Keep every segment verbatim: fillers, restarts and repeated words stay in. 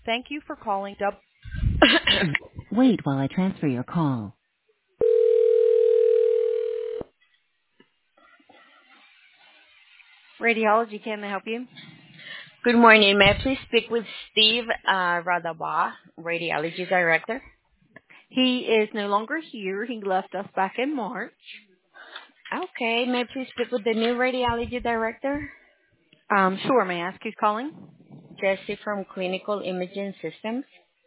Thank you for calling Dub- Wait while I transfer your call. Radiology. Can I help you? Good morning. May I please speak with Steve uh, Radaba, Radiology Director? He is no longer here. He left us back in March. Okay. May I please speak with the new Radiology Director? Um, sure. May I ask who's calling? Jesse from Clinical Imaging Systems.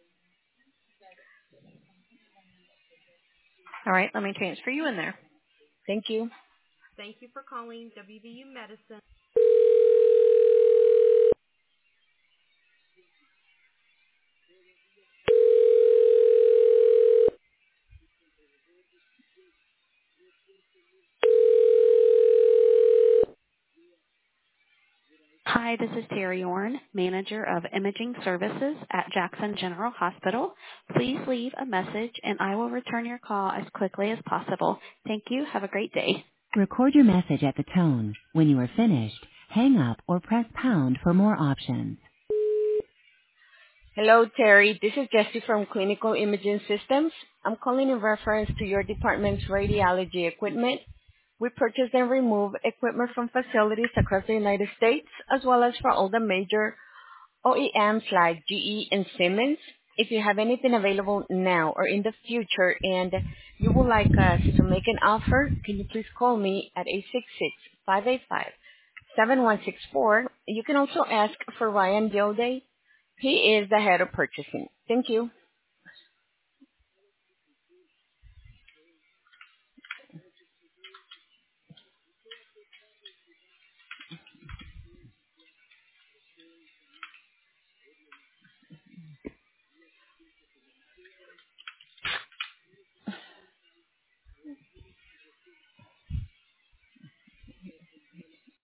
All right. Let me transfer you in there. Thank you. Thank you for calling W V U Medicine. Hi, this is Terry Orn, Manager of Imaging Services at Jackson General Hospital. Please leave a message and I will return your call as quickly as possible. Thank you. Have a great day. Record your message at the tone. When you are finished, hang up or press pound for more options. Hello, Terry. This is Jesse from Clinical Imaging Systems. I'm calling in reference to your department's radiology equipment. We purchase and remove equipment from facilities across the United States, as well as for all the major O E Ms like G E and Siemens. If you have anything available now or in the future and you would like us to make an offer, can you please call me at eight six six, five eight five, seven one six four. You can also ask for Ryan Gilday. He is the head of purchasing. Thank you.